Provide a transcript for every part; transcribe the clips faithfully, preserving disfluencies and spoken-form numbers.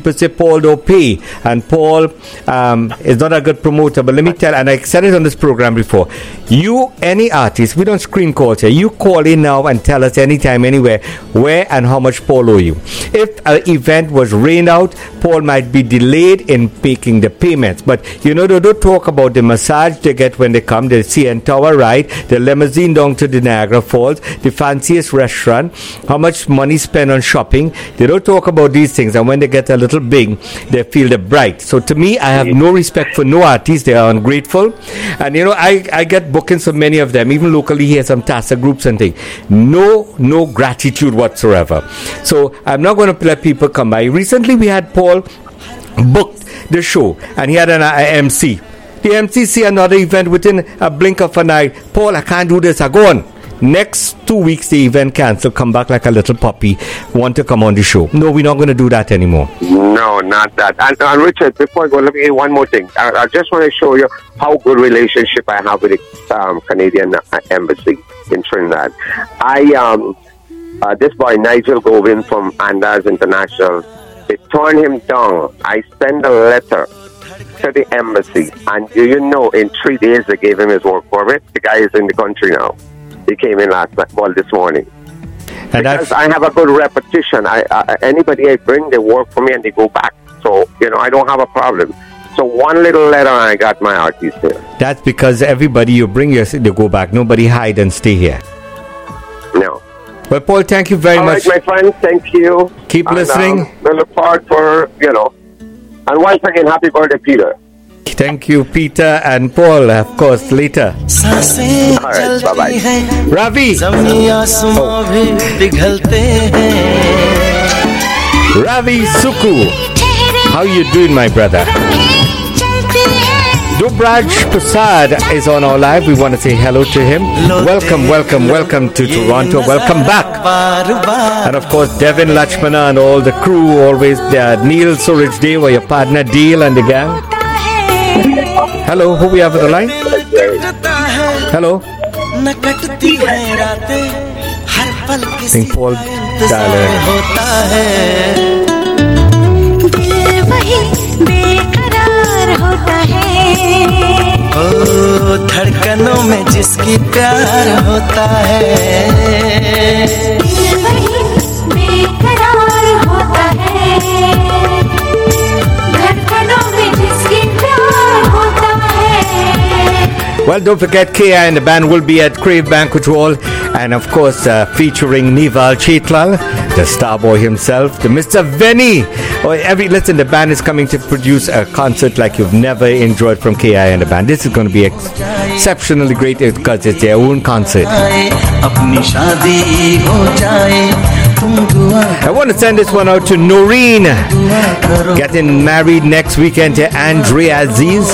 people say Paul don't pay, and Paul um, is not a good promoter. But let me tell, and I said it on this program before, you, any artist, we don't screen calls here. You call in now and tell us anytime, anywhere, where and how much Paul owe you. If an event was rained out, Paul might be delayed in making the payments. But, you know, they don't talk about the massage they get when they come, the C N Tower ride, the limousine down to the Niagara Falls, the fanciest restaurant, how much money spent on shopping. They don't talk about these things. And when they get a little big, they feel the bright. So to me, I have no respect for no artists. They are ungrateful. And, you know, I, I get bookings from many of them, even locally here, some TASA groups and things. No, no gratitude whatsoever. So I'm not going to let people come by. Recently, we had Paul booked the show, and he had an uh, M C. The M C see another event within a blink of an eye. Paul, I can't do this. I go on. Next two weeks, the event cancelled. Come back like a little puppy. Want to come on the show? No, we're not going to do that anymore. No, not that. And, and Richard, before I go, let me get one more thing. I, I just want to show you how good relationship I have with the um, Canadian Embassy in Trinidad. I um, uh, this boy Nigel Govin from Andas International, they turned him down. I sent a letter to the embassy, and do you know, in three days they gave him his work permit. The guy is in the country now. He came in last night, well, this morning. And because I have a good reputation. I, I anybody I bring, they work for me and they go back. So, you know, I don't have a problem. So one little letter and I got my artist here. That's because everybody you bring, your, they go back. Nobody hide and stay here. No. Well, Paul, thank you very All much. All right, my friend, thank you. Keep and, listening. Um, we look forward for, you know. And once again, happy birthday, Peter. Thank you, Peter and Paul, of course, later. All right, bye-bye. Ravi. Oh. Ravi Suku. How you doing, my brother? Dubraj Prasad is on our live. We want to say hello to him. Welcome, welcome, welcome to Toronto. Welcome back. And of course, Devin Lachmana and all the crew, always there. Neil Suraj Deva, your partner, Deal and the gang. Hello, who we have on the line? Hello. I think Paul ओ धड़कनों में जिसकी प्यार होता है बेकरार होता है धड़कनों में जिसकी प्यार होता है. Well, don't forget K I and the band will be at Crave Banquet Hall, and of course uh, featuring Nival Chetlal, the star boy himself, the Mister Venny. Oh, every listen, the band is coming to produce a concert like you've never enjoyed from K I and the band. This is going to be ex- exceptionally great because it's their own concert. I want to send this one out to Noreen, getting married next weekend to Andre Aziz.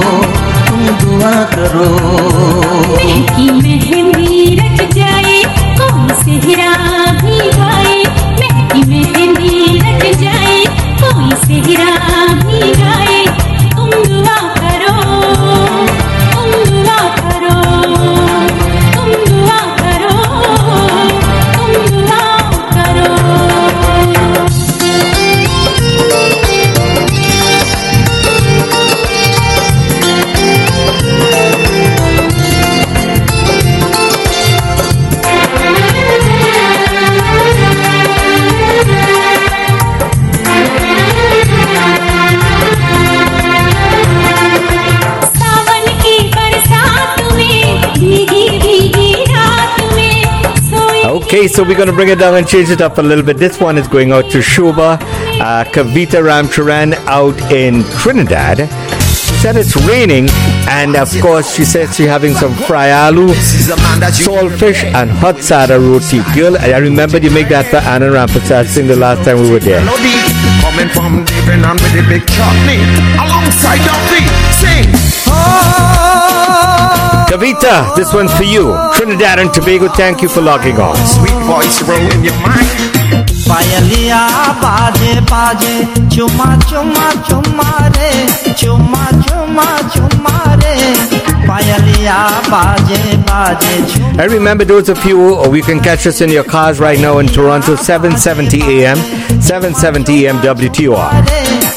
Okay, so we're going to bring it down and change it up a little bit. This one is going out to Shobha uh, Kavita Ramcharan out in Trinidad. She said it's raining, and of course she said she's having some fry aloo, saltfish, and hot sada roti. Girl, I remember you make that for Anna Rampasad thing the last time we were there. Coming from Devon and with the big chutney alongside Duffy, sing. Oh. Kavita, this one's for you. Trinidad and Tobago, thank you for logging on. Sweet voice roll in your mind. Payaliya baje baje, chuma chuma chuma re, chuma chuma chuma re. Payaliya baje baje. I remember those of you, or you can catch us in your cars right now in Toronto, seven seventy a.m., seven seventy a.m. W T O R.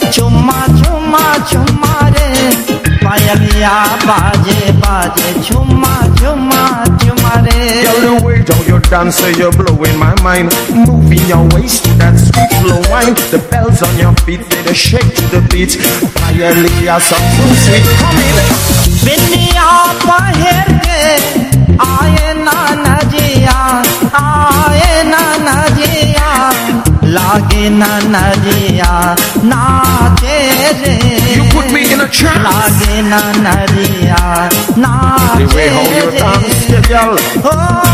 चुम्मा चुम्मा चुम्मा रे पायलिया बाजे बाजे चुम्मा चुम्मा चुम्मा रे Girl, the way how you dance, you're blowing my mind. Moving your waist to that sweet slow wine. The bells on your feet, they shake to the beat. Paella, some so sweet, come in. बिन्निया पहर के आए ना nausea आए ना nausea लागे ना nausea नाचे रे You put me in a trance. लागे ना नजिया नाचे The way how you dance, yeah, girl. Oh,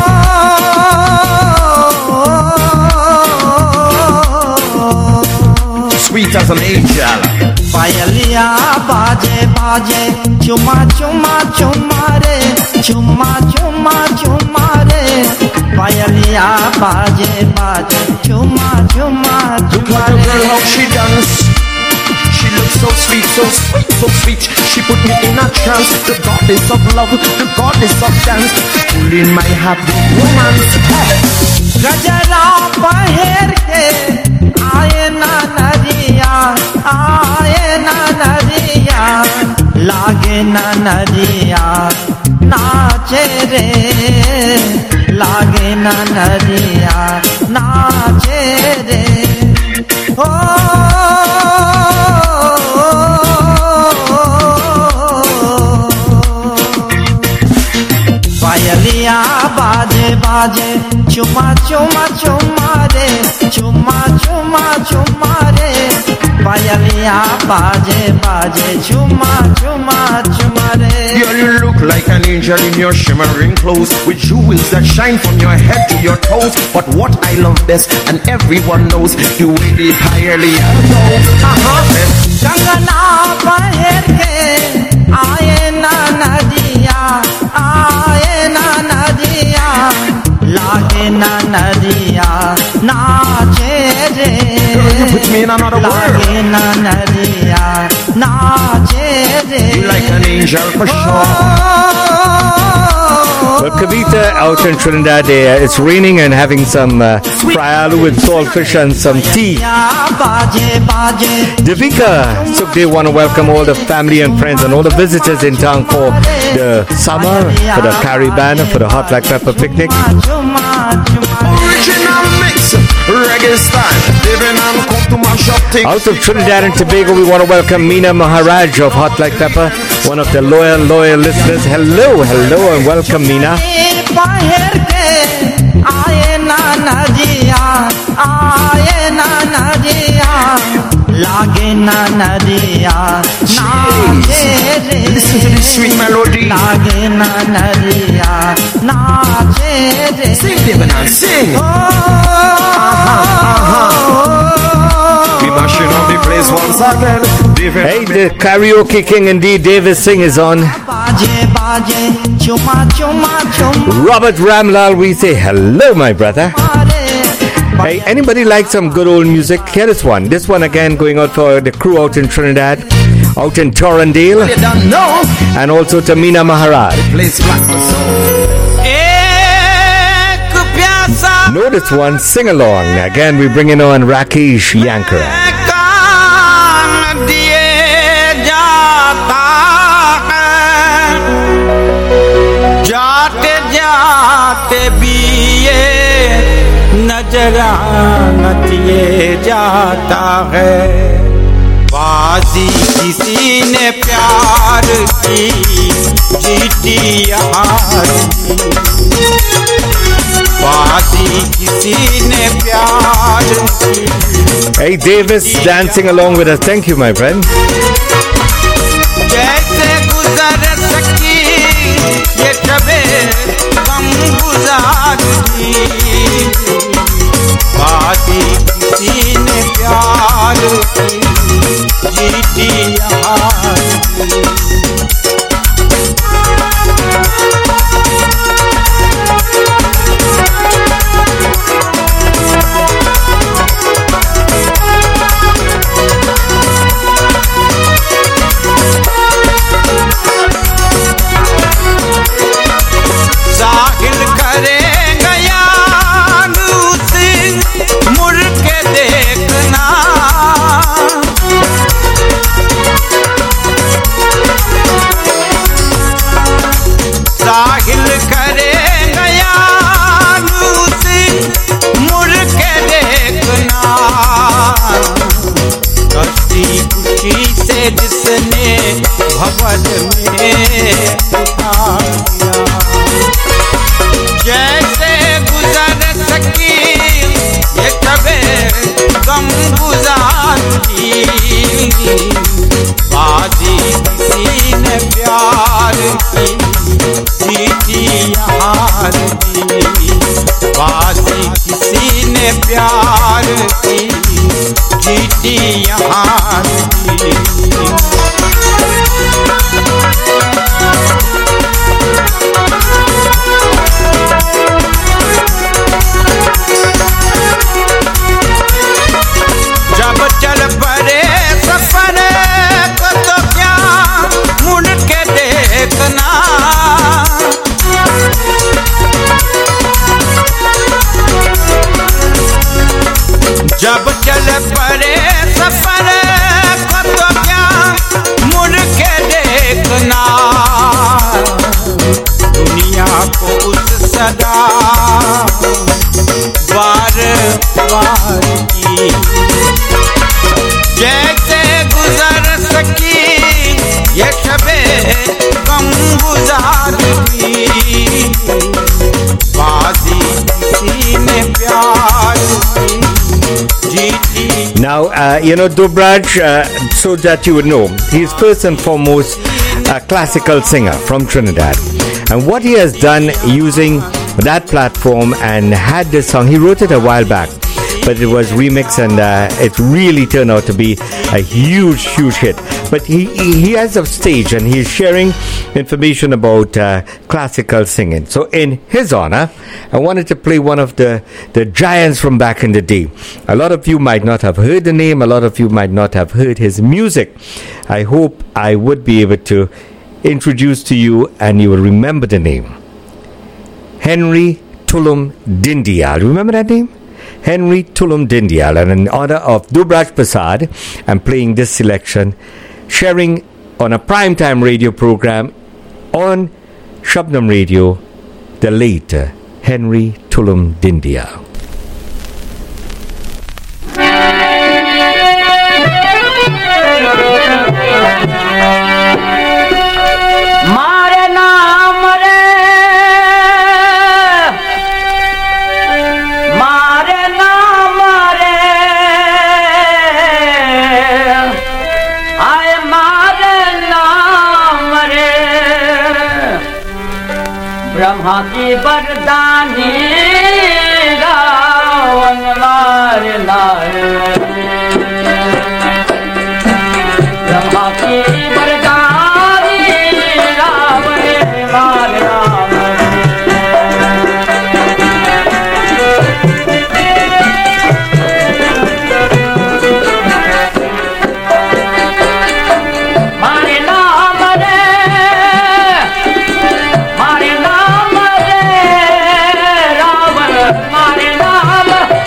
Sweet as an angel. पायलिया बाजे बाजे चुम्मा चुम्मा चुम्मा रे चुम्मा चुम्मा चुम्मा रे पायलिया बाजे बाजे चुम्मा चुम्मा चुम्मा Look at the girl रे how she dance. She looks so sweet, so sweet, so sweet. She put me in a trance. The goddess of love, the goddess of dance, pulling my heart with romance. गजरा पहर के आए ना नदिया आए ना नदिया लागे ना नदिया नाचे रे लागे ना नदिया नाचे रे ओ पायलिया बाजे बाजे चुम्मा चुम्मा चुम्मा रे चुम्मा चुम्मा चुम्मा रे पायलिया बाजे बाजे चुम्मा चुम्मा चुम्मा रे Girl, you look like an angel in your shimmering clothes, with jewels that shine from your head to your toes. But what I love best, and everyone knows, the way the highly goes. Uh-huh. Kangana पहर के आए ना नदिया आए ना नदिया लागे ना नदिया नाचे रे Girl, you put me in another world. लागे ना नदिया नाचे रे You like an angel for sure. Well, Kavita, out in Trinidad, uh, it's raining and having some uh, fry aloo with saltfish and some tea. बाजे बाजे Devika, so they want to welcome all the family and friends and all the visitors in town for the summer, for the Caribana, for the Hot Like Pepper picnic. चुम्मा चुम्मा Original mix, reggae style, living and come to my shop thing. Out of Trinidad and Tobago, we want to welcome Meena Maharaj of Hot Like Pepper, one of the loyal, loyal listeners. Hello, hello, and welcome, Meena. पहर के आए ना नदिया आए ना नदिया लागे ना नदिया नाचे रे Listen to this sweet melody. लागे ना नदिया नाचे रे Sing, Devin, and sing. We mashing up the place once again. Devin, Hey, the karaoke king indeed, Davis Singh is on. बाजे बाजे चुमा चुमा चुमा Robert Ramlal, we say hello, my brother. Hey, anybody like some good old music? Here is one. This one again going out for the crew out in Trinidad, out in Torrendale, you don't know. and also to Meena Maharaj. Place black the soul. एक प्यासा Know this one, sing along. Again, we bring in on Rakesh Yankara. कान दिए जाता है जाते जाते भी ये नजरान दिए जाता है बाजी किसी ने प्यार की जीती हार की बाजी किसी ने प्यार की Hey, Davis, dancing along with us. Thank you, my friend. जैसे गुजर सकी ये कबे गम गुजारती बाकी किसी ने प्यार की जीती हार की साहिल करेगा यान उसे मुड़ के देखना भंवर में उठा दिया। जैसे गुजर सकी ये कबे गम गुजारी, बाजी किसी ने प्यार की जीती हार दी, बाजी किसी ने प्यार की जीती हार दी। जब चल पड़े सफर को तो क्या मुड़ के देखना, जब चल पड़े सफर को तो क्या मुड़ के देखना, दुनिया को उस सदा बार बार की। जैसे गुजर सकी ये शबे कम गुजार दी, बाजी किसी ने प्यार की जीती। Now, uh, you know, Dobraj, uh, so that you would know, he's first and foremost a classical singer from Trinidad. And what he has done using that platform and had this song, he wrote it a while back, but it was remixed and uh, it really turned out to be a huge, huge hit. But he, he, he has a stage and he's sharing information about uh, classical singing. So in his honor, I wanted to play one of the, the giants from back in the day. A lot of you might not have heard the name, a lot of you might not have heard his music. I hope I would be able to introduce to you and you will remember the name. Henry Tulum Dindyal. Remember that name? Henry Tulum Dindyal. And in honor of Dobraj Prasad, I'm playing this selection, sharing on a primetime radio program on Shabnam Radio, the late Henry Tulum Dindyal. Brahma की वरदानी रावण मार लाए, ब्रह्मा की वरदानी रावण मार मारे नाम रे, मारे नाम मारे नाम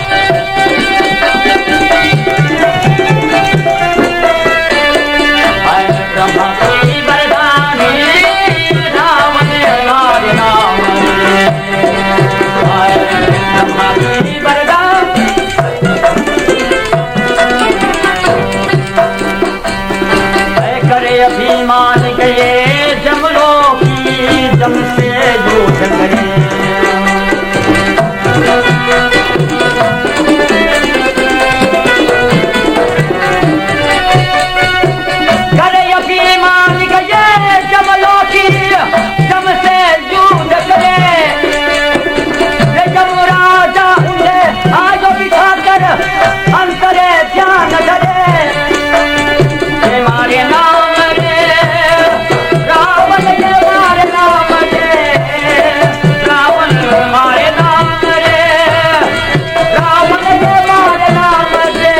ब्रह्मा की वरदानी रावण मारे नाम, ब्रह्मा की वरदानी करे अभिमान गए जमलों की जम से झूठ करे, करे अभिमान गए जमलों की जम से जूझ करे, जम राजा उन्हें आज बिठा कर अंतरे ध्यान करे, मारे नाम रे रावण के मारे नाम रे, रावण मारे नाम रे, रावण के मारे नाम रे,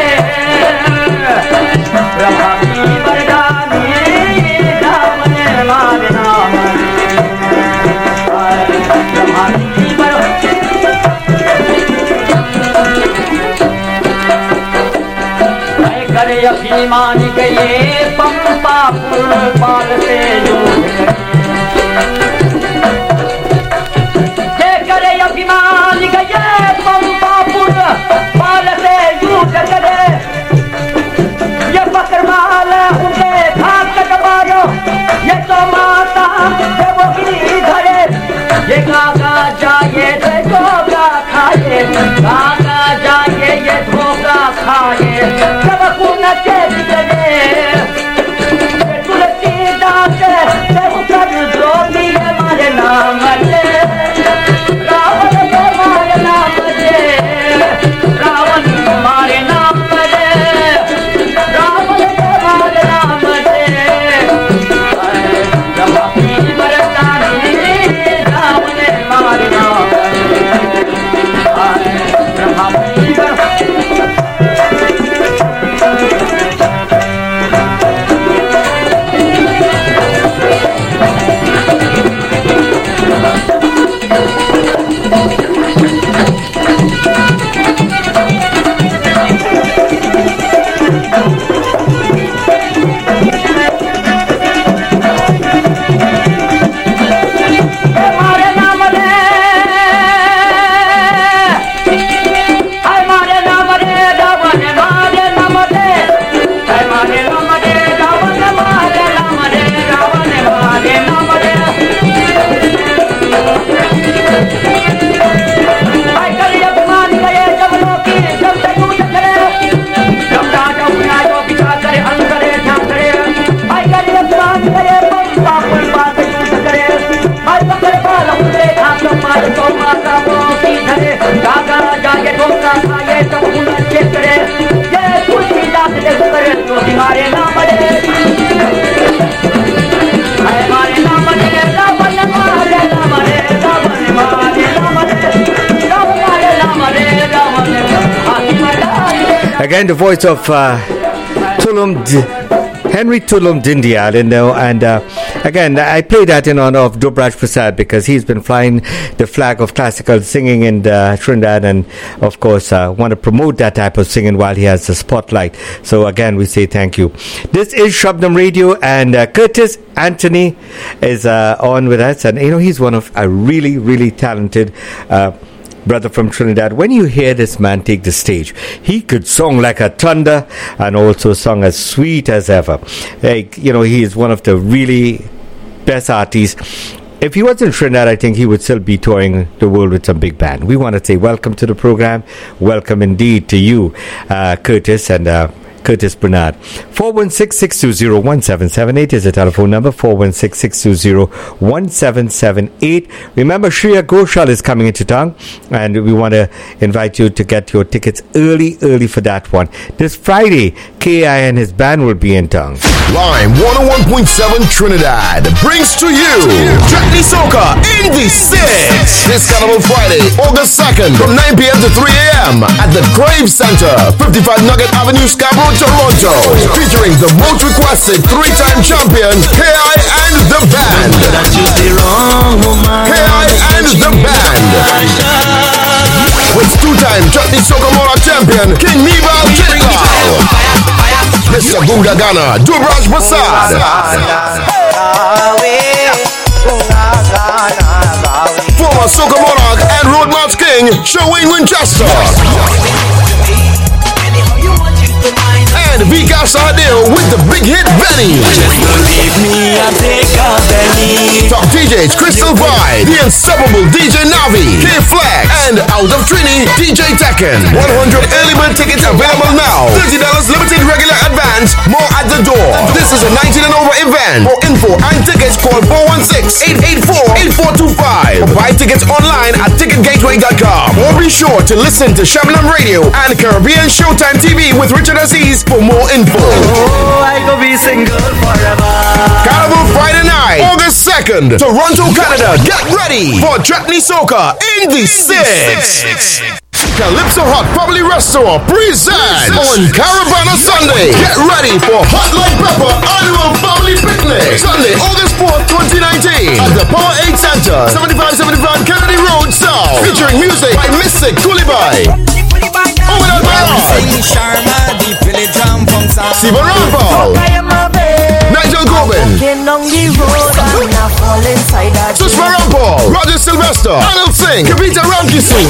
ब्रह्मा की वरदानी रावण मारे नाम रे, ब्रह्मा की करे अभिमान गए पंपा पाल से करे अभिमान गए पंपापुर पाल से युद्ध करे, ये बकरवाल उनके घात मारो Again, the voice of uh, Tulum D- Henry Tulum Dindyal, you know, and uh, again, I play that in honor of Dobraj Prasad because he's been flying the flag of classical singing in uh, Trinidad, and of course, uh, want to promote that type of singing while he has the spotlight. So again, we say thank you. This is Shabnam Radio, and uh, Curtis Anthony is uh, on with us, and you know, he's one of a really, really talented Uh, brother from Trinidad. When you hear this man take the stage, he could sing like a thunder and also sing as sweet as ever. Like, you know, he is one of the really best artists. If he was in Trinidad, I think he would still be touring the world with some big band. We want to say welcome to the program. Welcome indeed to you, uh, Curtis, and uh, Curtis Bernard. four one six, six two zero, one seven seven eight is the telephone number. four one six, six two zero, one seven seven eight. Remember, Shreya Ghoshal is coming into town, and we want to invite you to get your tickets early, early for that one. This Friday, K I and his band will be in town. Lime one oh one point seven Trinidad brings to you Tretni Soca in the six. This Carnival Friday, August second, from nine p.m. to three a.m. at the Graves Center, fifty-five Nugget Avenue, Scarborough, Toronto. Featuring the most requested three-time champion, K I and the band. K I and the band. With two-time Tretni Soca Mora champion, King Nibal Kitlao. Mister Bunga Ghana, Dobraj Prasad. Former Soca Monarch and Road March King, Sherwin Winchester. And Vika Sardeo with the big hit Benny. Top D Js Crystal Vibe, the inseparable D J Navi, K-Flex, and out of Trini, D J Tekken. one hundred early bird tickets available now. thirty dollars limited regular advance, more at the door. This is a nineteen and over event. For info and tickets, call four one six, eight eight four, eight four two five. Or buy tickets online at ticket gateway dot com. Or be sure to listen to Shabnam Radio and Caribbean Showtime T V with Richard Aziz for more info. Oh, I go be single forever. Carnival Friday night, August second, Toronto, Canada. Get ready for Tretni Soca in the six. Calypso Hot Family Restaurant presents on Caravana Sunday. Get ready for Hot Like Pepper Annual Family Picnic. Sunday, August fourth, twenty nineteen at the Power eight Center, seventy-five seventy-five Kennedy Road South. Featuring music by Mystic Kulibai. Over the bar. Stephen Rampal. Nigel Gobin. Sushma Rampal. Roger Sylvester. Arnold Singh. Kavita Ramkising.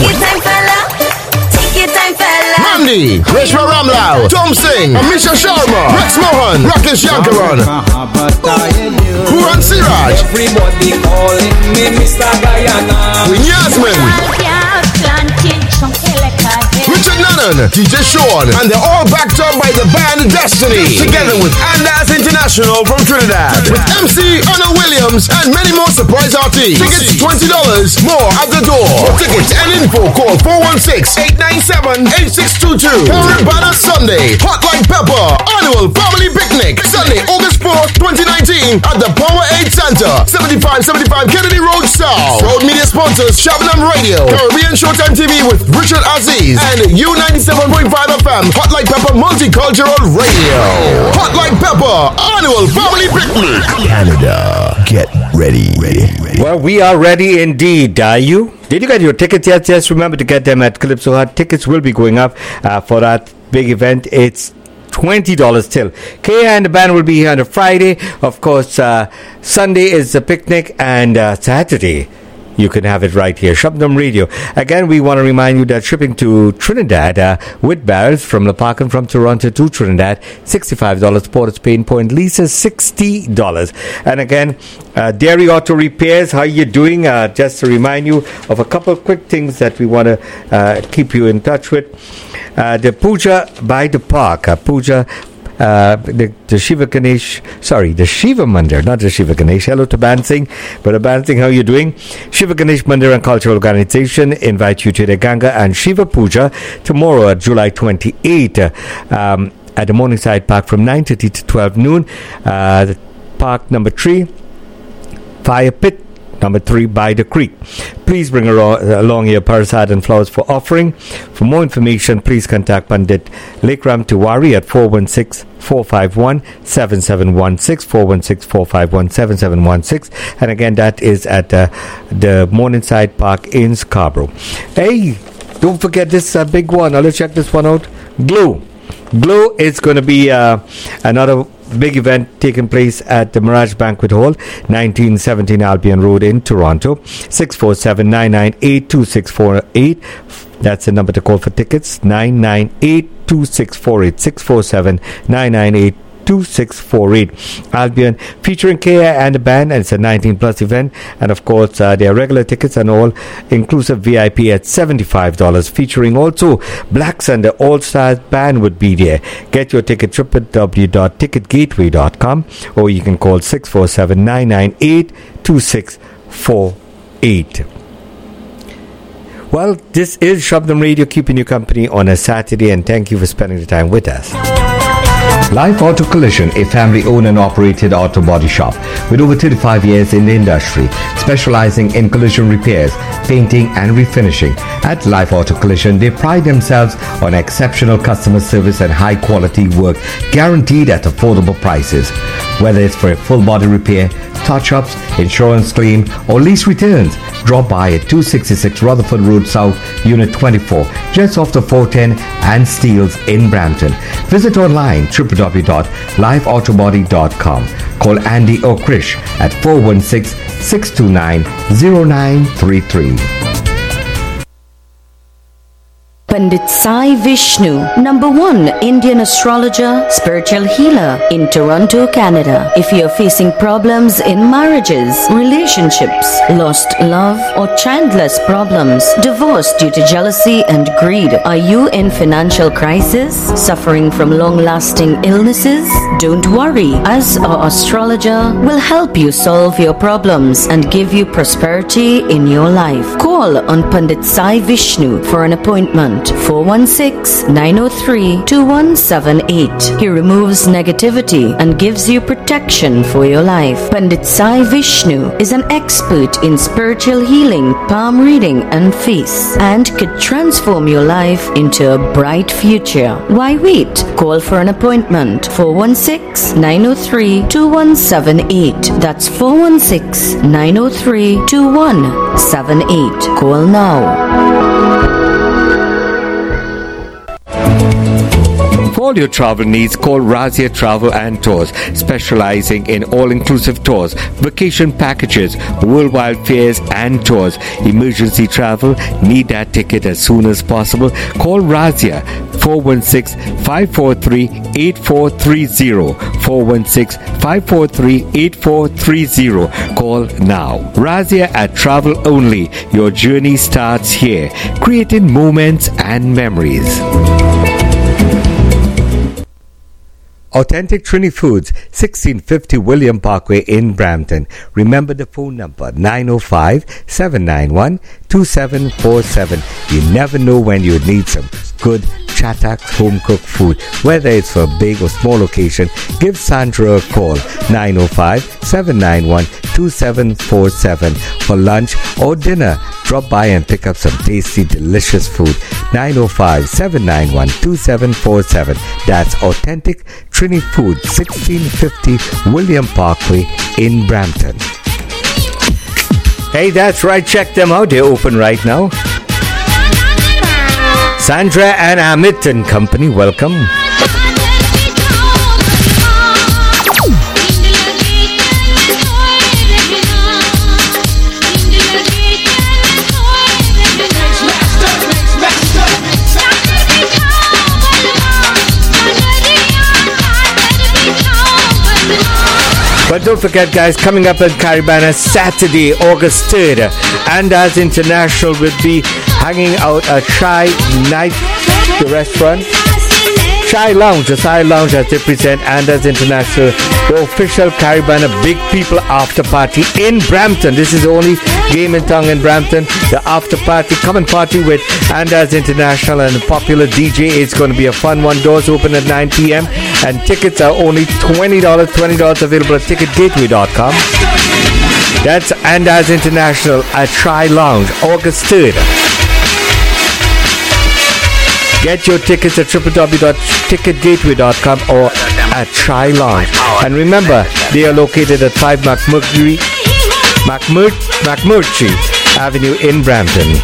Mandy. Reshma Ramlal. Tom Singh. Amisha Sharma. Rex Mohan. Rakesh Yankaran. Puran Siraj. Everybody calling me Mister Guyana. Queen Yasmin. Richard Shannon, D J Sean, and they're all backed up by the band Destiny, together with Andas International from Trinidad, with M C Anna Williams and many more surprise artists. Tickets twenty dollars more at the door. For tickets and info, call four one six, eight nine seven, eight six two two. Caribana Sunday, Hot Like Pepper, Annual Family Picnic, Sunday, August fourth, twenty nineteen at the Power Aid Center, seventy-five seventy-five Kennedy Road South. Proud media sponsors, Shabnam Radio, Caribbean Showtime T V with Richard Aziz, and U ninety-seven point five F M, Hot Like Pepper Multicultural Radio. Hot Like Pepper, Annual Family Picnic. Canada, get ready. ready, ready. Well, we are ready indeed. Are you? Did you get your tickets yet? Just remember to get them at Calypso Hut. Tickets will be going up uh, for that big event. It's twenty dollars till. K and the band will be here on a Friday. Of course, uh, Sunday is the picnic, and uh, Saturday you can have it right here. Shabnam Radio. Again, we want to remind you that shipping to Trinidad uh, with barrels from La Park and from Toronto to Trinidad, sixty-five dollars. Port of Spain, Point Lisa, sixty dollars. And again, uh, Dairy Auto Repairs, how you doing? Uh, just to remind you of a couple of quick things that we want to uh, keep you in touch with. Uh, the Puja by the Park. Uh, Puja Uh, the, the Shiva Ganesh, sorry, the Shiva Mandir, not the Shiva Ganesh. Hello to Ban Singh, but Ban Singh, how are you doing? Shiva Ganesh Mandir and Cultural Organization invite you to the Ganga and Shiva Puja tomorrow at July twenty-eighth um, at the Morningside Park from nine thirty to twelve noon. Uh, the park number three, Fire Pit. Number three, by the creek. Please bring along your parasad and flowers for offering. For more information, please contact Pandit Lekram Tiwari at four one six, four five one, seven seven one six, four one six, four five one, seven seven one six. And again, that is at uh, the Morningside Park in Scarborough. Hey, don't forget this uh, big one. Now let's check this one out. Glow. Glow is going to be uh, another big event taking place at the Mirage Banquet Hall, nineteen seventeen Albion Road in Toronto. Six four seven, nine nine eight, two six four eight. That's the number to call for tickets. nine nine eight, two six four eight. Six four seven, nine nine eight, two six four eight. Albion featuring K I and the band, and it's a nineteen plus event. And of course, uh, there are regular tickets and all inclusive V I P at seventy-five dollars, featuring also Blacks and the All Stars band would be there. Get your ticket w w w dot ticket gateway dot com, or you can call six four seven, nine nine eight, two six four eight. Well, this is Shabnam Radio, keeping you company on a Saturday, and thank you for spending the time with us. Life Auto Collision, a family-owned and operated auto body shop with over thirty-five years in the industry, specializing in collision repairs, painting and refinishing. At Life Auto Collision, they pride themselves on exceptional customer service and high-quality work, guaranteed at affordable prices. Whether it's for a full-body repair, touch-ups, insurance claim, or lease returns, drop by at two sixty-six Rutherford Road South, Unit twenty-four, just off the four ten and Steeles in Brampton. Visit online w w w dot live autobody dot com. Call Andy or Krish at four one six, six two nine, zero nine three three. Pandit Sai Vishnu, number one Indian astrologer, spiritual healer in Toronto, Canada. If you're facing problems in marriages, relationships, lost love, or childless problems, divorce due to jealousy and greed, are you in financial crisis, suffering from long-lasting illnesses? Don't worry, as our astrologer will help you solve your problems and give you prosperity in your life. Call on Pandit Sai Vishnu for an appointment. four one six, nine zero three, two one seven eight. He removes negativity and gives you protection for your life. Pandit Sai Vishnu is an expert in spiritual healing, palm reading and face, and could transform your life into a bright future. Why wait? Call for an appointment. four one six, nine zero three, two one seven eight. That's four one six, nine zero three, two one seven eight. Call now. For all your travel needs, call Razia Travel and Tours, specializing in all-inclusive tours, vacation packages, worldwide fairs and tours. Emergency travel, need that ticket as soon as possible? Call Razia four one six, five four three, eight four three zero, four one six, five four three, eight four three zero. Call now. Razia at Travel Only. Your journey starts here, creating moments and memories. Authentic Trini Foods, sixteen fifty William Parkway in Brampton. Remember the phone number, nine oh five, seven nine one, two seven four seven. You never know when you need some good Chatax home-cooked food. Whether it's for a big or small occasion, give Sandra a call, nine oh five, seven nine one, two seven four seven. For lunch or dinner, drop by and pick up some tasty, delicious food. nine oh five, seven nine one, two seven four seven. That's Authentic Trini Food, sixteen fifty William Parkway in Brampton. Hey, that's right. Check them out. They're open right now. Sandra and Amit and Company, welcome. But don't forget, guys, coming up at Caribana Saturday, August third, Andaz International will be hanging out at Chai Night, the restaurant. Chai Lounge, the Chai Lounge, as they present Andaz International, the official Caribana Big People After Party in Brampton. This is the only game in town in Brampton. The after party, come and party with Andaz International and the popular D J. It's going to be a fun one. Doors open at nine p.m. and tickets are only twenty dollars. twenty dollars available at ticket gateway dot com. That's Andaz International at Chai Lounge, August third. Get your tickets at w w w dot ticket gateway dot com or at Chai Lounge. And remember, they are located at five McMurtry, McMur- McMurtry Avenue in Brampton.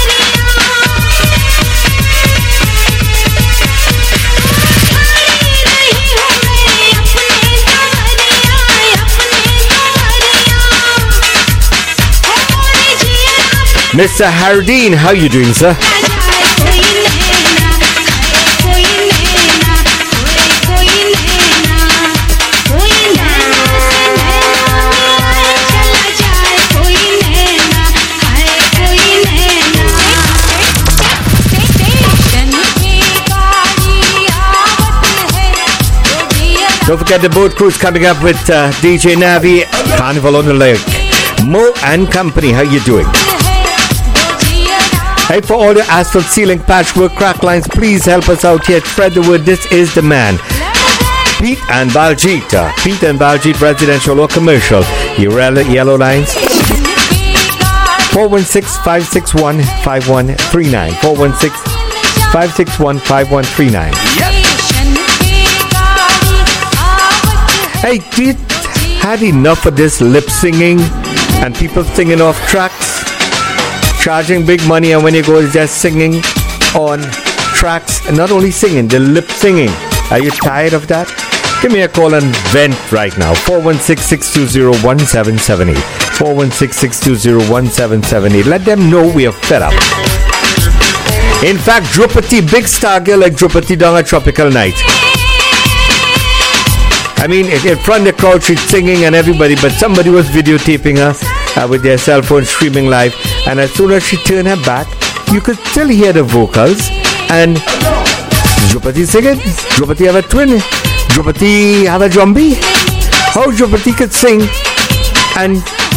Mister Hardeen, how you doing, sir? Don't forget the boat cruise coming up with uh, D J Navi, Carnival on the Lake. Mo and Company, how you doing? Hey, for all your asphalt ceiling, patchwork, crack lines, please help us out here. Spread the word. This is the man. Pete and Baljit. Uh, Pete and Baljit, residential or commercial. Your yellow lines. four one six, five six one, five one three nine. four one six, five six one, five one three nine. Hey, did had enough of this lip singing and people singing off tracks, charging big money, and when you go, it's just singing on tracks, and not only singing, the lip singing. Are you tired of that? Give me a call and vent right now. four one six, six two zero, one seven seven eight. four one six, six two zero, one seven seven eight. Let them know we are fed up. In fact, Drupati, big star girl like Drupati down a tropical night. I mean, in front of the crowd, she's singing and everybody, but somebody was videotaping her uh, with their cell phone streaming live. And as soon as she turned her back, you could still hear the vocals. And Drupati singing. Drupati have a twin. Drupati have a drumbi. How Drupati could sing and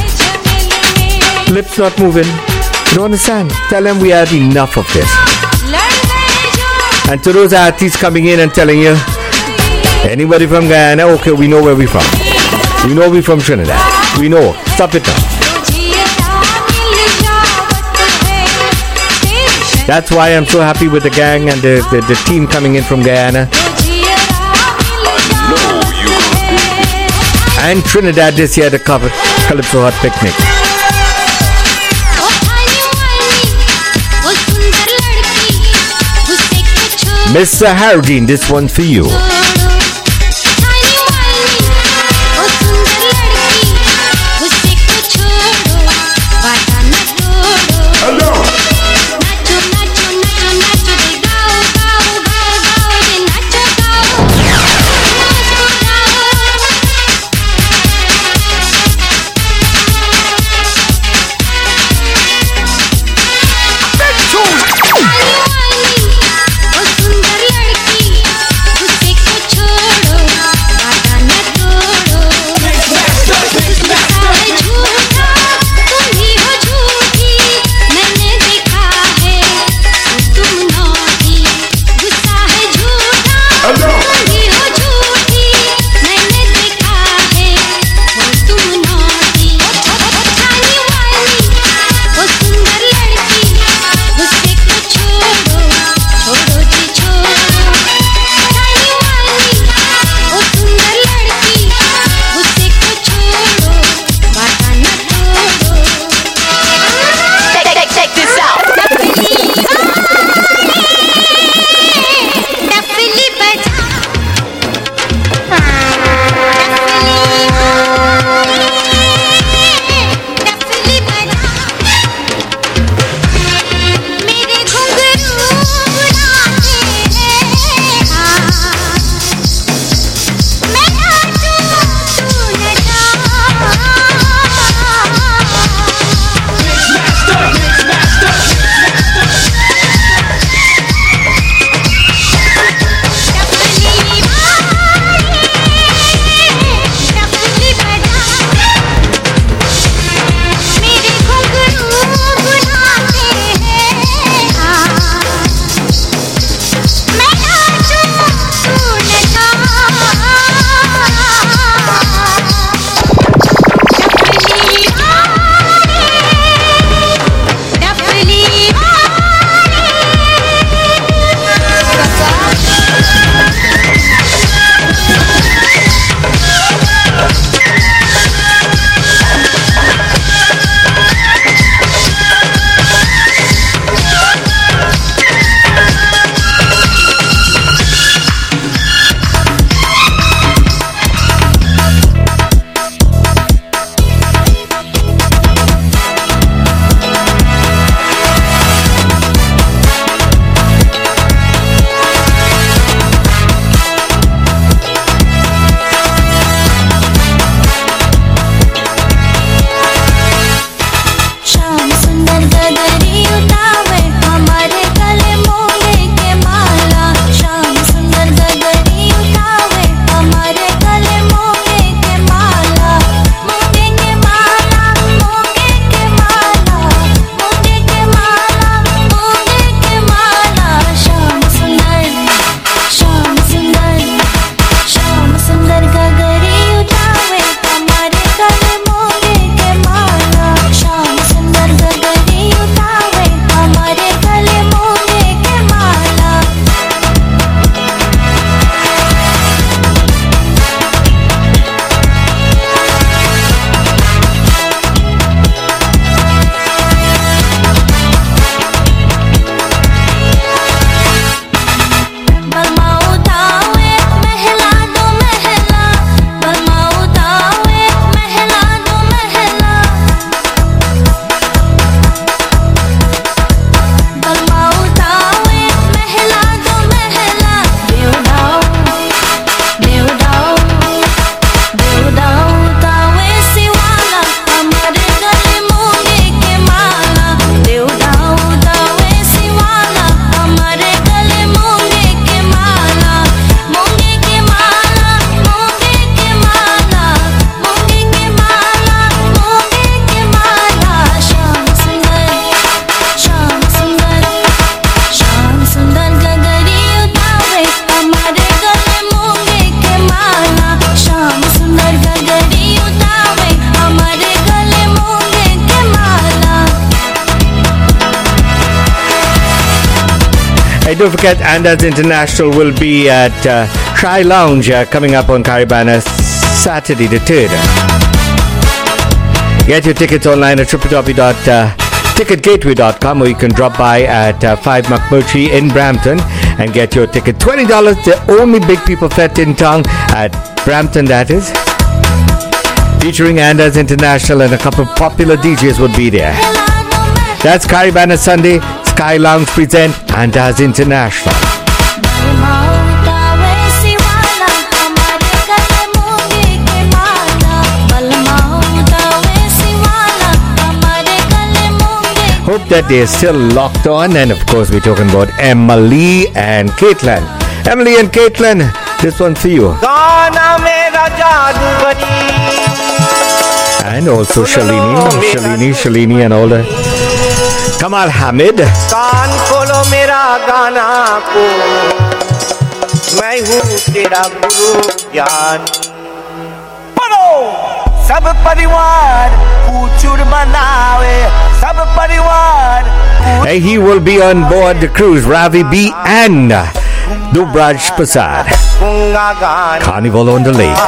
lips not moving? You don't understand. Tell them we had enough of this. And to those artists coming in and telling you, anybody from Guyana, okay, we know where we're from. We know we're from Trinidad. We know. Stop it now. That's why I'm so happy with the gang and the, the, the team coming in from Guyana. And Trinidad this year, the Calypso Hot Picnic. Mister Hardeen, this one's for you. don't forget, Andas International will be at uh, Shy Lounge uh, coming up on Caribana Saturday the third. Get your tickets online at w w w dot ticket gateway dot com, or you can drop by at uh, five McMurtry in Brampton and get your ticket. twenty dollars, the only Big People Fest in town at Brampton, that is. Featuring Andas International, and a couple of popular D Js would be there. That's Caribana Sunday. Sky Lounge present Andas International. Hope that they're still locked on, and of course we're talking about Emily and Caitlin. Emily and Caitlin, this one for you. And also Shalini, Shalini, Shalini and all that. Kamal Hamid. कान खोलो मेरा गाना को, मैं हूँ तेरा गुरु ज्ञान. बोलो सब परिवार पूछुर मनावे, सब परिवार. Hey, he will be on board the cruise, Ravi B and Dubraj Prasad. Carnival on the lake.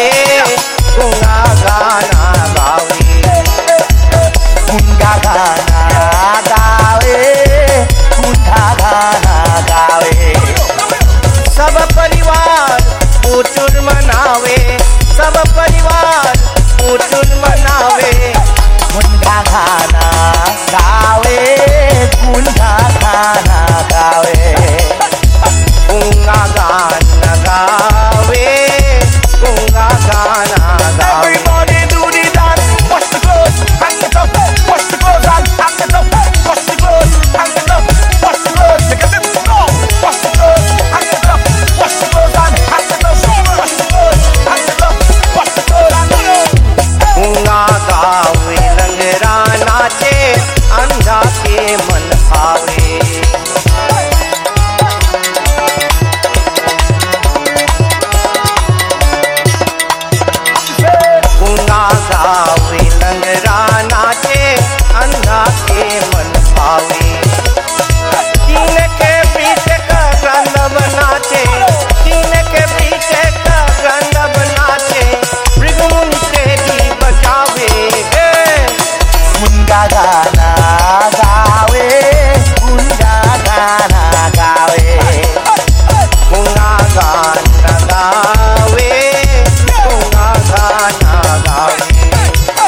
सब परिवार पूछुर मनावे, सब परिवार पूछुर मनावे. गुंडा गाना गावे, गुंडा गाना गावे, गुंगा गाना गावे, गुंगा गाना गावे. Everybody do the dance, wash the clothes, hang it up, wash the clothes and hang it up, wash the clothes, hang it up, wash the clothes, take a dip, go, wash the clothes, hang it up, wash the clothes and hang it up, wash the clothes, hang it up, wash the clothes and hang it up. गुंगा गावे लंगरा नाचे, अंधा के मन भावे. गुंगा गावे लंगरा नाचे, अंधा के मन भावे. तीन के पीछे का रंग बनाचे, तीन के पीछे का रंग बनाचे, मृगमुनि से भी बचावे. गुंगा गाना गावे, गुंगा गाना गावे, गुंगा गाना गावे, गुंगा गाना गावे.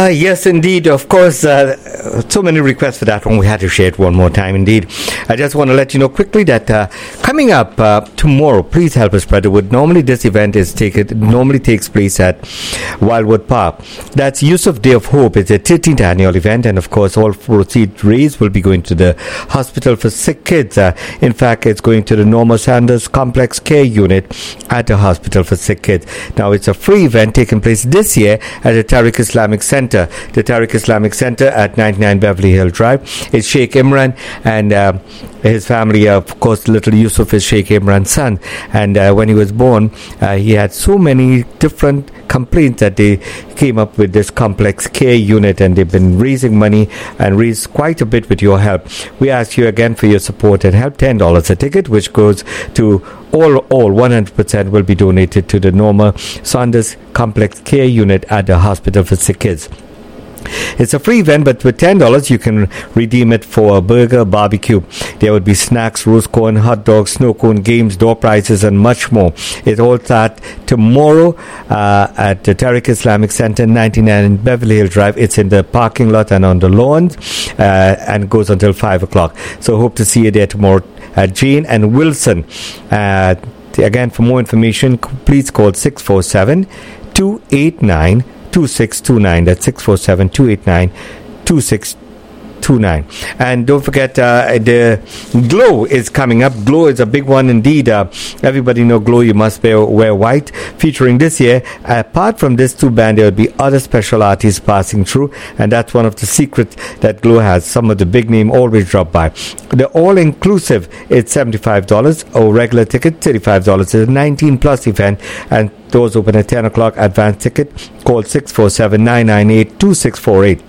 yes, indeed. Of course, uh, so many requests for that one. We had to share it one more time, indeed. I just want to let you know quickly that uh, coming up uh, tomorrow, please help us spread the word. Normally, this event is taken, normally takes place at Wildwood Park. That's Yusuf Day of Hope. It's a thirteenth annual event, and of course, all proceeds raised will be going to the Hospital for Sick Kids. Uh, in fact, it's going to the Norma Sanders Complex Care Unit at the Hospital for Sick Kids. Now, it's a free event taking place this year at the Tariq Islamic Center. The Tariq Islamic Center at ninety-nine Beverly Hill Drive. It's Sheikh Imran and uh, his family. Uh, of course, little Yusuf is Sheikh Imran's son. And uh, when he was born, uh, he had so many different complaints that they came up with this complex care unit, and they've been raising money and raised quite a bit with your help. We ask you again for your support and help. ten dollars a ticket, which goes to all, all one hundred percent will be donated to the Norma Saunders Complex Care Unit at the Hospital for Sick Kids. It's a free event, but with ten dollars you can redeem it for a burger, barbecue. There would be snacks, roast corn, hot dogs, snow cone, games, door prizes, and much more. It all starts tomorrow uh, at the Tariq Islamic Center, ninety-nine Beverly Hill Drive. It's in the parking lot and on the lawns, uh, and goes until five o'clock. So hope to see you there tomorrow. Uh, Jane and Wilson. Uh, again, for more information, please call six four seven, two eight nine, two six two nine. That's six four seven, two eight nine, two six two nine. And don't forget, uh, the Glow is coming up. Glow is a big one indeed. Uh, everybody know Glow, you must wear, wear white. Featuring this year, apart from this two band, there will be other special artists passing through, and that's one of the secrets that Glow has. Some of the big name always drop by. The all-inclusive is seventy-five dollars, or regular ticket thirty-five dollars. It's a nineteen plus event, and doors open at ten o'clock. Advance ticket, call six four seven, nine nine eight, two six four eight.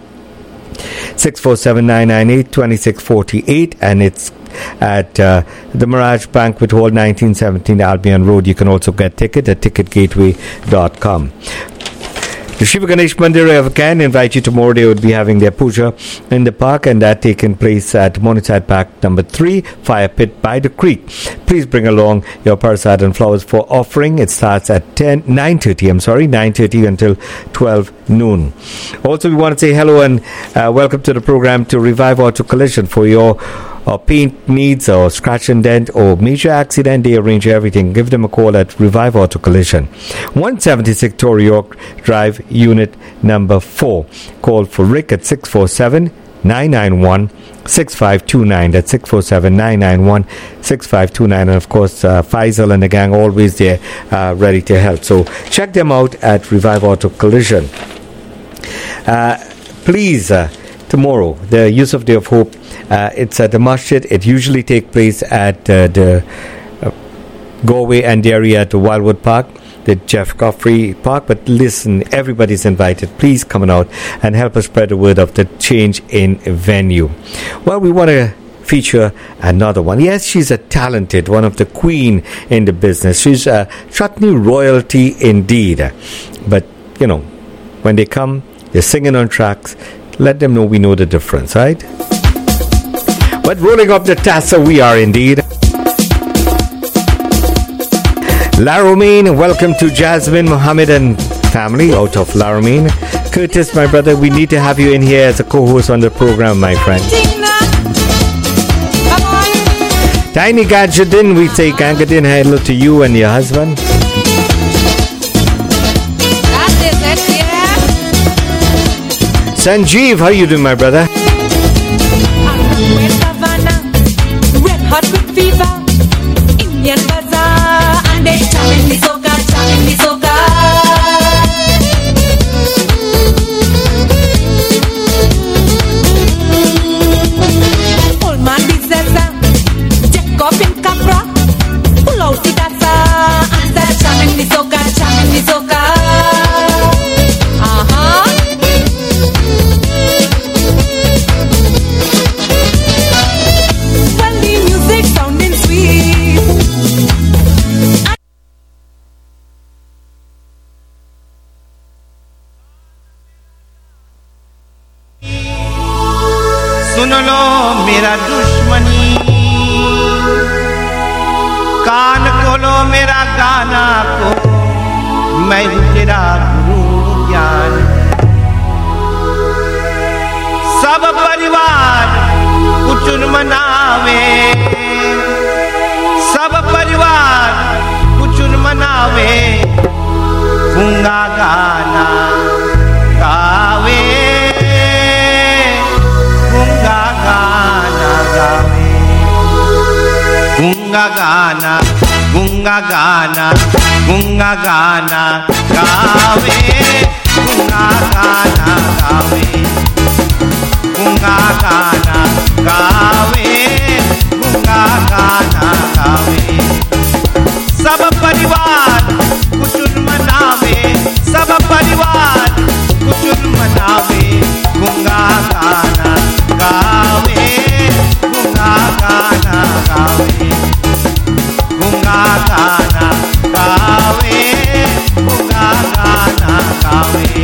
six four seven, nine nine eight, two six four eight, and it's at uh, the Mirage Banquet Hall, nineteen seventeen Albion Road. You can also get ticket at ticket gateway dot com. The Shiva Ganesh Mandir again invite you tomorrow. They would be having their puja in the park, and that taking place at Morningside Park number three, Fire Pit by the Creek. Please bring along your parasad and flowers for offering. It starts at ten, nine thirty, I'm sorry, nine thirty until twelve noon. Also, we want to say hello and uh, welcome to the program to Revive Auto Collision. For your or paint needs or scratch and dent or major accident, they arrange everything. Give them a call at Revive Auto Collision, one seventy-six Torrey York Drive, unit number four. Call for Rick at six four seven, nine nine one, six five two nine. That's six four seven, nine nine one, six five two nine. And of course, uh, Faisal and the gang always there uh, ready to help. So check them out at Revive Auto Collision. Uh, please, uh, tomorrow, the Yusuf Day of Hope, uh, it's at the masjid. It usually takes place at uh, the uh, Galway and Derry at the Wildwood Park, the Jeff Goffrey Park. But listen, everybody's invited. Please come on out and help us spread the word of the change in venue. Well, we want to feature another one. Yes, she's a talented, one of the queen in the business. She's a chutney royalty indeed. But, you know, when they come, they're singing on tracks. Let them know we know the difference, right? But rolling up the tassel, we are indeed. La Romaine, welcome to Jasmine, Mohammed and family out of La Romaine. Curtis, my brother, we need to have you in here as a co-host on the program, my friend. Tiny Gadgetin, we say Gangadin, hello to you and your husband. Sanjeev, how you doing, my brother? Red hot with fever, Indian bazaar, and they charming me so good, charming me so good. Old man disaster, check off in Capra, pull out the dasa, and they're charming me so good, charming me so good. Uh-huh. सुन लो मेरा दुश्मनी, कान खोलो मेरा गाना को, मैं हूँ तेरा गुरु ज्ञान। सब परिवार कुचुर मनावे, सब परिवार कुचुर मनावे, गूंगा गाना गावे, गूंगा गाना गावे, गूंगा गाना, गूंगा गाना, गूंगा गाना गावे, गूंगा गाना गावे, गूंगा गाना गावे, गूंगा गाना गावे। सब परिवार कुचुर मनावे, सब परिवार कुचुर मनावे, गूंगा गाना गावे, गूंगा गाना गावे, गूंगा गाना गावे, गूंगा गाना गावे।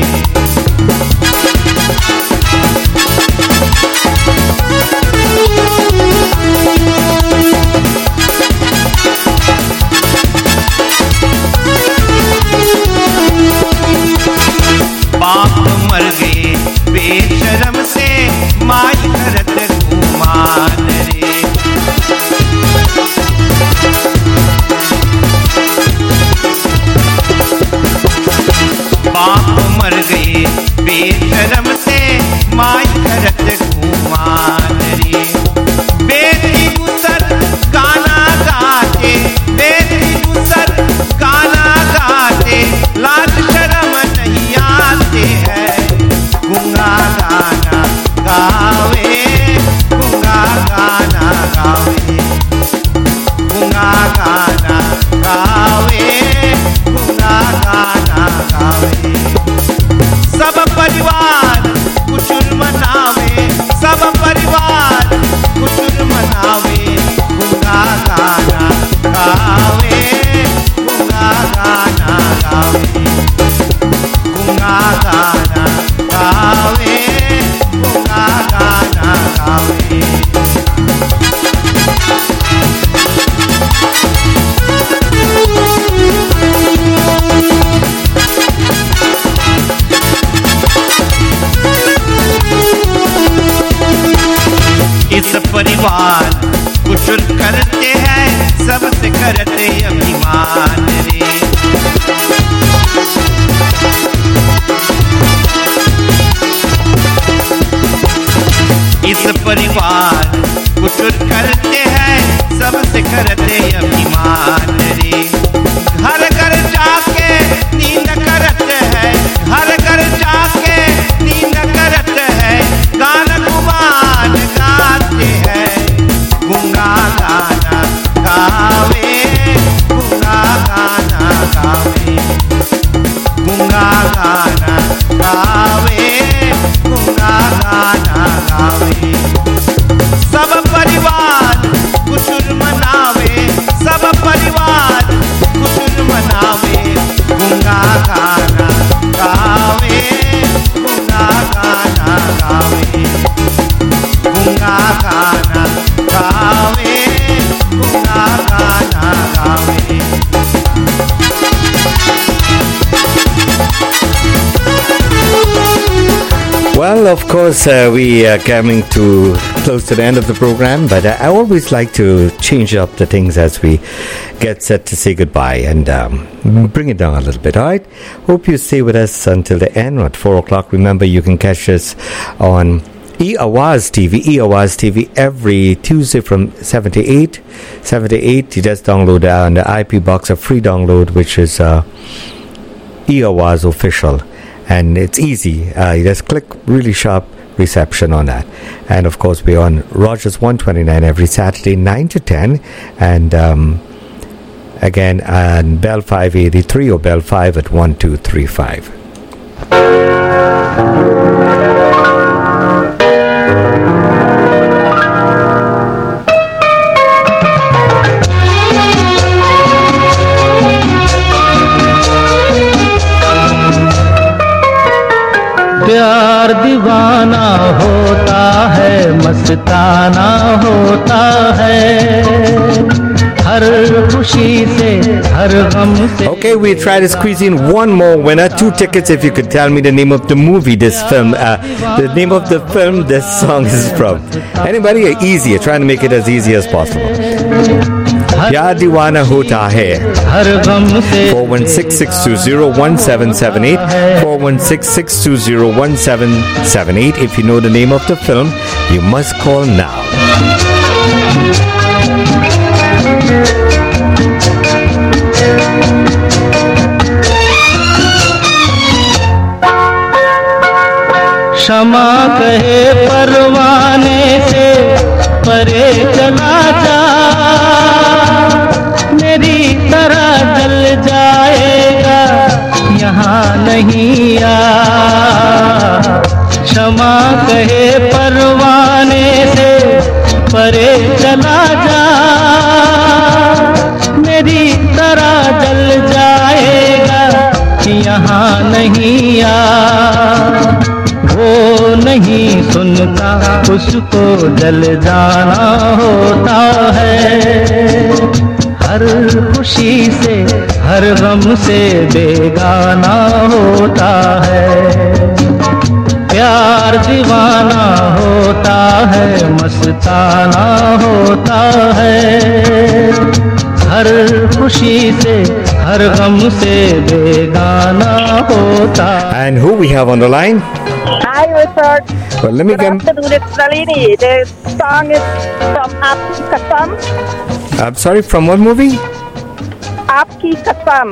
बाप मर गए बेशरम से, माई करत घुमान रे। बाप मर गए बेशरम से, माई करत घुमान रे। बेटी दूसर गाना गाते, बेटी दूसर गाना गाते, लाज शर्म नहीं आते हैं। गूंगा गाना गावे, गूंगा गाना गावे, गूंगा गाना गावे, गूंगा गाना गावे। सब परिवार कुचुर मनावे, सब परिवार कुचुर मनावे, गूंगा गाना गावे, गूंगा गाना गावे, गूंगा गाना गावे, गूंगा गाना गावे। इस परिवार कुचुर करते हैं, सबसे करते अभिमान रे। इस परिवार कुचुर करते हैं, सबसे करते अभिमान रे। घर घर जाके नींद करते हैं, घर घर जाके नींद करते हैं, गाना गुमान गाते हैं। गूंगा गाना गावे, गूंगा गाना गावे, गूंगा गाना गावे, गूंगा गाना गावे। सब परिवार कुचुर मनावे, सब परिवार कुचुर मनावे, गूंगा गाना गावे, गूंगा गाना गावे, गूंगा गाना गावे, गूंगा गाना गावे। Well, of course, uh, we are coming to close to the end of the program, but uh, I always like to change up the things as we get set to say goodbye and um, bring it down a little bit, all right? Hope you stay with us until the end at four o'clock. Remember, you can catch us on E-Awaz T V, E-Awaz T V every Tuesday from seven to eight. seven to eight, you just download uh, on the I P box, a free download, which is uh, E-Awaz Official. And it's easy. Uh, you just click really sharp reception on that. And of course, we're on Rogers one twenty-nine every Saturday, nine to ten. And um, again, on Bell five eighty-three or Bell five at one two three five. प्यार दीवाना होता है, मस्ताना होता है, Okay, we try to squeeze in one more winner. Two tickets if you could tell me the name of the movie this film, uh, the name of the film this song is from. Anybody? Easy. You're trying to make it as easy as possible. Pyar Deewana Hota Hai. four one six, six two zero, one seven seven eight. four one six, six two zero, one seven seven eight. If you know the name of the film, you must call now. क्षमा कहे परवाने से परे चला जा मेरी तरह जल जाएगा यहाँ नहीं आ क्षमा कहे परवाने से परे चला जा मेरी तरह जल जाएगा यहाँ नहीं आ वो नहीं सुनता उसको जल जाना होता है हर खुशी से हर गम से बेगाना होता है प्यार दीवाना होता है मस्ताना होता है हर खुशी से हर गम से बेगाना होता है. And who we have on the line? Hi, Richard. Well, let me Good get. afternoon, it's Nalini. The song is from Aapki Kasam. I'm sorry, from what movie? Aapki Kasam.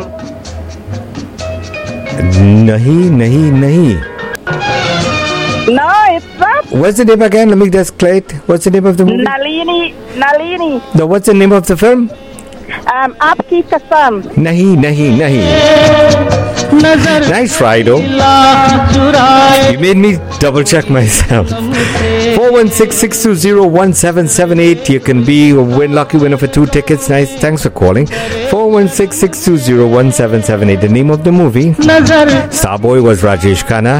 Nahi, nahi, nahi. No, it's not. What's the name again? Let me just clear it. What's the name of the movie? Nalini. Nalini. No, what's the name of the film? Um, Aapki Kasam. Nahi, nahi, nahi. Nice try, though. You made me double check myself. four one six, six two zero, one seven seven eight. You can be a win lucky winner for two tickets. Nice. Thanks for calling. four one six, six two zero, one seven seven eight. The name of the movie. Starboy was Rajesh Khanna.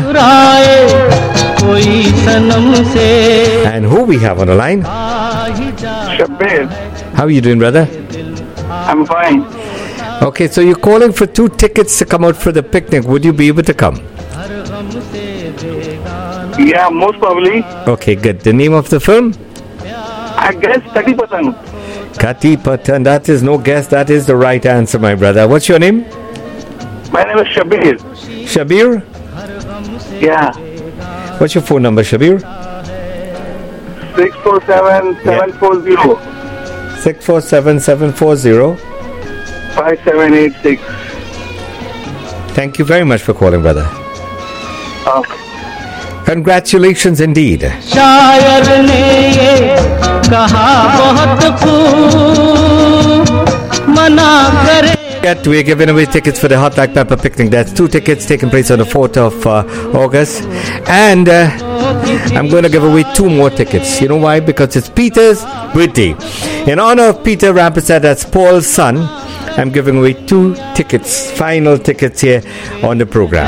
And who we have on the line? Shabir. How are you doing, brother? I'm fine. Okay, so you're calling for two tickets to come out for the picnic. Would you be able to come? Yeah, most probably. Okay, good. The name of the film? I guess thirty percent. Kati Patan. That is no guess. That is the right answer, my brother. What's your name? My name is Shabir. Shabir? Yeah. What's your phone number, Shabir? six four seven, seven four zero. six four seven, seven four zero. five seven eight six. Thank you very much for calling, brother. Okay. Congratulations indeed. शायर ने ये कहा बहुत खूब मना करे. We're giving away tickets for the Hot Black Pepper Picnic. That's two tickets taking place on the fourth of uh, August. And uh, I'm going to give away two more tickets. You know why? Because it's Peter's birthday. In honor of Peter Rampersad, that's Paul's son, I'm giving away two tickets, final tickets here on the program.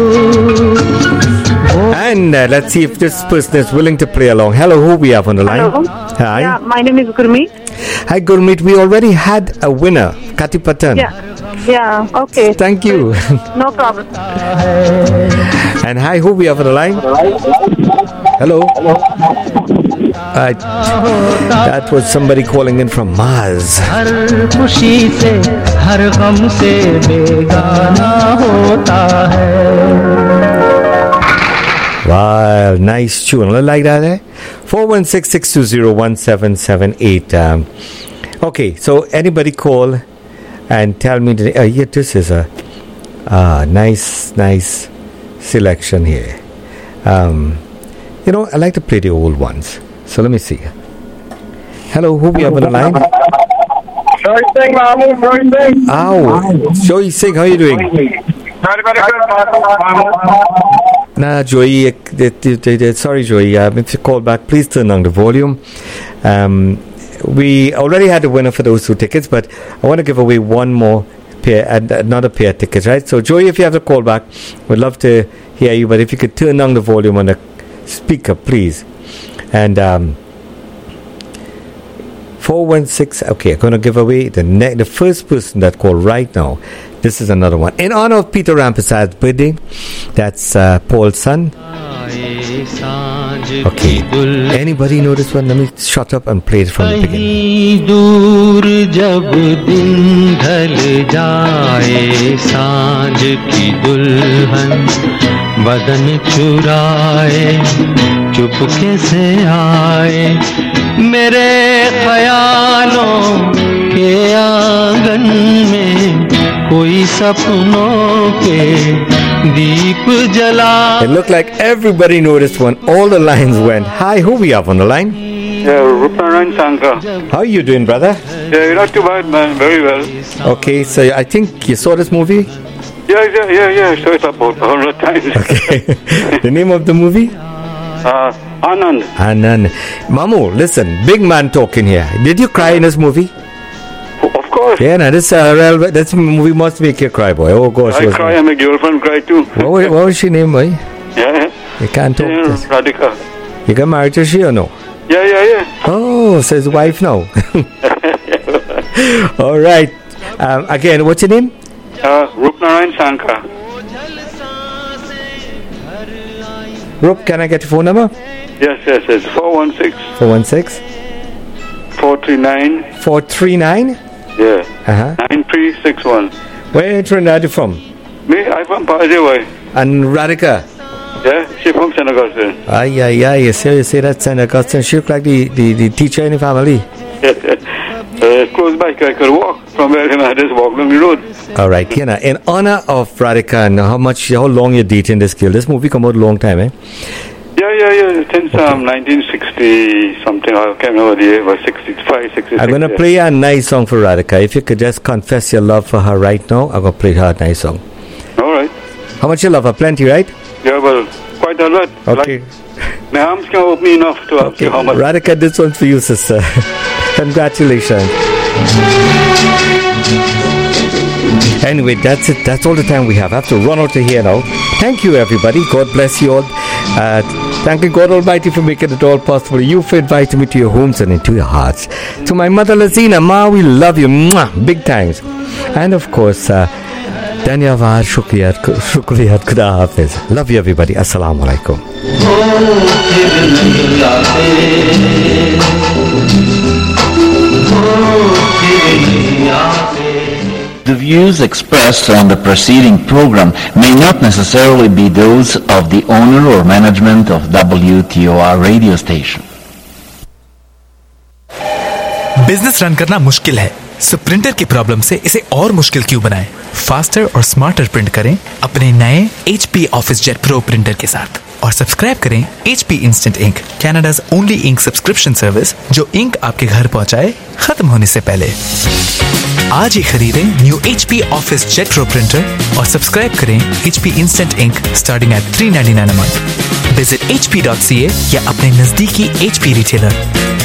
And uh, let's see if this person is willing to play along. Hello, who we have on the line? Hello. Hi. Yeah, my name is Gurmeet. Hi, Gurmeet. We already had a winner, Kati Patan. Yeah. Yeah, okay. Thank you. No problem. And hi, who we have on the line? Hello. Uh, that was somebody calling in from Mars. Wow, nice tune. Like that, eh? four one six, six two zero, one seven seven eight. Um, okay, so anybody call and tell me, the, uh, yeah, this is a uh, nice, nice selection here. Um, you know, I like to play the old ones. So let me see. Hello, who we have on the line? Joy Singh, Mahmood, Joy Singh. Oh, Joy Singh, how are you doing? Very, very good, Mahmood. Nah, Joy, uh, uh, uh, sorry, Joy. Uh, if you call back, please turn on the volume. Um, we already had a winner for those two tickets, but I want to give away one more pair, and another pair of tickets, right? So, Joy, if you have to call back, we'd love to hear you, but if you could turn on the volume on the speaker, please. And um, four one six. Okay, I'm going to give away the ne- the first person that called right now. This is another one. In honor of Peter Rampersad's birthday, that's uh, Paul's son. Okay. Anybody know this one? Let me shut up and play it from the beginning. दूर जब दिन ढल जाए सांझ की दुल्हन बदन चुराए चुपके से आए मेरे ख्यालों के आंगन में कोई सपनों के दीप जला. It looked like everybody noticed one. All the lines went. Hi, who we have on the line? Yeah, Rupnaran Shankar. How are you doing, brother? Yeah, not too bad, man. Very well. Okay, so I think you saw this movie? Yeah, yeah, yeah, yeah. I saw it about a hundred times. Okay. The name of the movie? Uh, Anand. Anand. Mamu, listen, big man talking here. Did you cry in this movie? Of course. Yeah, no, this, uh, real, this movie must make you cry, boy. Oh, gosh. I cry, and my girlfriend cry too. What was, what was she name, boy? Yeah. You can't talk yeah, this. Radhika. You got married to she or no? Yeah, yeah, yeah. Oh, so his wife now. All right. Um, again, what's your name? Uh, Rupnaran Shankar. Rup, can I get your phone number? Yes, yes, yes. four one six. four one six. four three nine. four three nine? Yeah. Uh-huh. nine three six one. Where in Trinidad are you from? Me, I'm from Pajawai. And Radhika? Yeah, she from Saint Augustine. Ay, ay, ay. You say, you say that Saint Augustine. She look like the, the, the teacher in the family. uh, close by, I could walk from where I just walk along the road. All right, you know, in honor of Radhika and how much, how long you're dating this girl. This movie come out a long time, eh? Yeah, yeah, yeah. Since okay. um, nineteen sixty something, I can't remember the year, but sixty-five, sixty-six. I'm going to yeah. play a nice song for Radhika. If you could just confess your love for her right now, I'm going to play her a nice song. All right. How much you love her? Plenty, right? Yeah, well, quite a lot. Okay. Like, my arms can open me enough to ask okay. you how much. Radhika, this one's for you, sister. Congratulations. Anyway, that's it. That's all the time we have. I have to run out of here now. Thank you, everybody. God bless you all. Uh, thank you, God Almighty, for making it all possible. You for inviting me to your homes and into your hearts. To my mother, Lazina, Ma, we love you. Mwah, big times. And of course, uh, Dhanyavad, Shukriyat, Shukriyat, Khuda Hafiz. Love you, everybody. Assalamu alaikum. The views expressed on the preceding program may not necessarily be those of the owner or management of W T O R radio station. Business run करना मुश्किल है, सो printer की problem से इसे और मुश्किल क्यों बनाएं? फास्टर और स्मार्टर प्रिंट करें अपने नए H P office jet pro printer के साथ और सब्सक्राइब करें H P instant ink, Canada's only ink subscription service जो इंक आपके घर पहुंचाए खत्म होने से पहले। आज ही खरीदें new H P office jet pro printer और सब्सक्राइब करें H P instant ink starting at three ninety-nine a month। Visit h p dot c a या अपने नजदीकी H P retailer.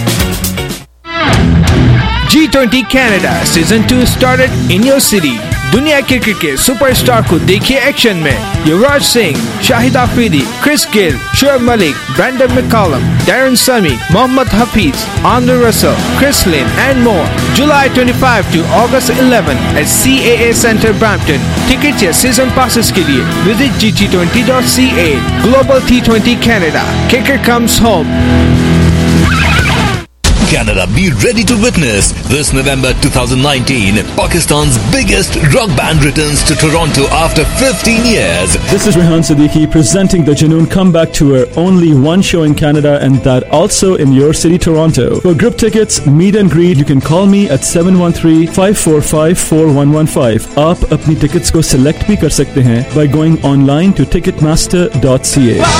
G twenty Canada Season two started in your city. दुनिया cricket के superstar को देखिए action में। Yuvraj Singh, Shahid Afridi, Chris Gayle, Shoaib Malik, Brendon McCullum, Darren Sammy, Mohammad Hafeez, Andre Russell, Chris Lynn and more. July twenty-fifth to August eleventh at C A A Center Brampton. Tickets या season passes के लिए visit g t twenty dot c a. Global T twenty Canada. Kicker comes home. Canada, be ready to witness this November twenty nineteen. Pakistan's biggest rock band returns to Toronto after fifteen years. This is Rehan Siddiqui presenting the Junoon Comeback Tour. Only one show in Canada and that also in your city, Toronto. For group tickets, meet and greet, you can call me at seven one three, five four five, four one one five. आप अपनी tickets को select भी कर सकते हैं by going online to ticketmaster dot c a.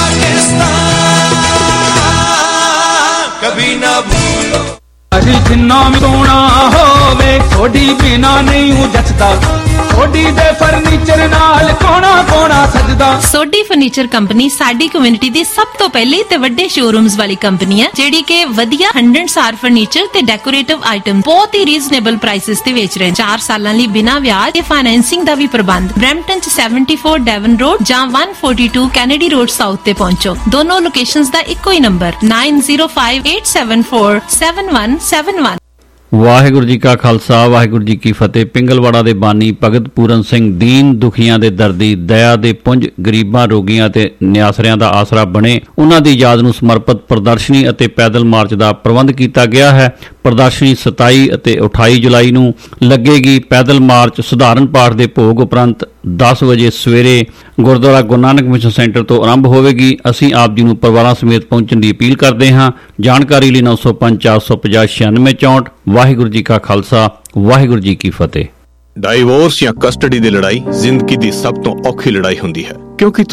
कभी ना भूलो अजी जिन्ना भी सोना होवे थोड़ी बिना नहीं हूँ जचदा सोडी दे फर्नीचर नाल कोना कोना सजदा। सोडी फर्नीचर कंपनी साडी कम्युनिटी दी सब तो पहले ते वड्डे शोरूम्स वाली कंपनी है जेडी के वधिया हंड्रेड सार फर्नीचर ते डेकोरेटिव आइटम बहुत ही रीजनेबल प्राइसेस ते बेच रहे हैं। चार सालां लई बिना ब्याज ते फाइनेंसिंग दा भी प्रबंध। ब्रैम्पटन च seventy-four डेवन रोड जां one forty-two Kennedy road south ते पहुंचो। दोनों लोकेशंस दा इक्को ही नंबर nine zero five eight seven four seven one seven one। Waheguru ji ਕਾ ਖਾਲਸਾ ਵਾਹਿਗੁਰੂ ਜੀ ਕੀ ਫਤਿਹ। ਪਿੰਗਲਵਾੜਾ ਦੇ ਬਾਨੀ ਭਗਤ ਪੂਰਨ ਸਿੰਘ ਦੀਨ ਦੁਖੀਆਂ ਦੇ ਦਰਦੀ, ਦਇਆ ਦੇ ਪੁੰਜ, ਗਰੀਬਾਂ, ਰੋਗੀਆਂ ਤੇ ਨਿਆਸਰਿਆਂ ਦਾ ਆਸਰਾ ਬਣੇ, ਉਹਨਾਂ ਦੀ ਯਾਦ ਨੂੰ ਸਮਰਪਿਤ ਪ੍ਰਦਰਸ਼ਨੀ ਅਤੇ ਪੈਦਲ ਮਾਰਚ ਦਾ ਪ੍ਰਬੰਧ ਕੀਤਾ ਗਿਆ ਹੈ। ਪ੍ਰਦਰਸ਼ਨੀ ਸਤਾਈ ਅਤੇ ਅਠਾਈ ਜੁਲਾਈ ਨੂੰ ਲੱਗੇਗੀ। ਪੈਦਲ ਮਾਰਚ ਸਧਾਰਨ ਪਾਠ ਦੇ ਭੋਗ ਉਪਰੰਤ ਦਸ ਵਜੇ ਸਵੇਰੇ ਗੁਰਦੁਆਰਾ ਗੁਰੂ ਨਾਨਕ ਮਿਸ਼ਨ ਸੈਂਟਰ ਤੋਂ ਆਰੰਭ ਹੋਵੇਗੀ। ਅਸੀਂ ਆਪ ਜੀ ਨੂੰ ਪਰਿਵਾਰਾਂ ਸਮੇਤ ਪਹੁੰਚਣ ਦੀ ਅਪੀਲ ਕਰਦੇ ਹਾਂ। ਜਾਣਕਾਰੀ ਲਈ ਨੌ ਸੌ ਪੰਜ ਚਾਰ ਸੌ ਪੰਜਾਹ ਛਿਆਨਵੇਂ ਚੌਂਹਠ। ਵਾਹਿਗੁਰੂ ਜੀ ਕਾ ਖਾਲਸਾ ਵਾਹਿਗੁਰੂ ਜੀ ਕੀ ਫਤਿਹ। ਡਾਈਵੋਰਸ ਜਾਂ ਕਸਟਡੀ ਦੀ ਲੜਾਈ ਜ਼ਿੰਦਗੀ ਦੀ ਸਭ ਤੋਂ ਔਖੀ ਲੜਾਈ ਹੁੰਦੀ ਹੈ, ਕਿਉਂਕਿ